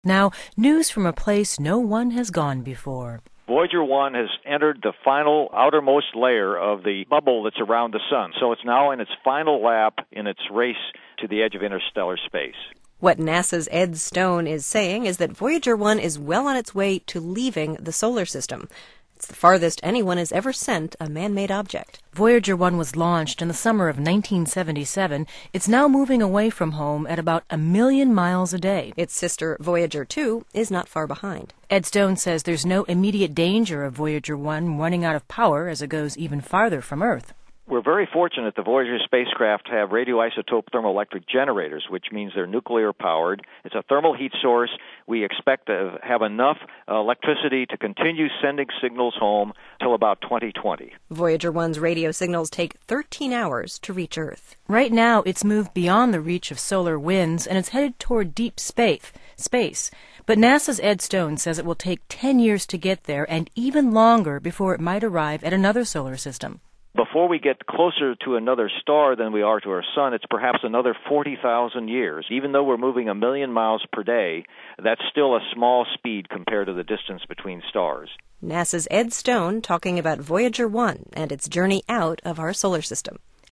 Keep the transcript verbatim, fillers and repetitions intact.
Now, news from a place no one has gone before. Voyager one has entered the final outermost layer of the bubble that's around the sun, so it's now in its final lap in its race to the edge of interstellar space. What NASA's Ed Stone is saying is that Voyager one is well on its way to leaving the solar system. It's the farthest anyone has ever sent a man-made object. Voyager one was launched in the summer of nineteen seventy-seven. It's now moving away from home at about a million miles a day. Its sister, Voyager two, is not far behind. Ed Stone says there's no immediate danger of Voyager one running out of power as it goes even farther from Earth. We're very fortunate the Voyager spacecraft have radioisotope thermoelectric generators, which means they're nuclear-powered. It's a thermal heat source. We expect to have enough uh, electricity to continue sending signals home till about twenty twenty. Voyager one's radio signals take thirteen hours to reach Earth. Right now, it's moved beyond the reach of solar winds, and it's headed toward deep space. space. But NASA's Ed Stone says it will take ten years to get there, and even longer before it might arrive at another solar system. Before we get closer to another star than we are to our sun, it's perhaps another forty thousand years. Even though we're moving a million miles per day, that's still a small speed compared to the distance between stars. NASA's Ed Stone talking about Voyager one and its journey out of our solar system.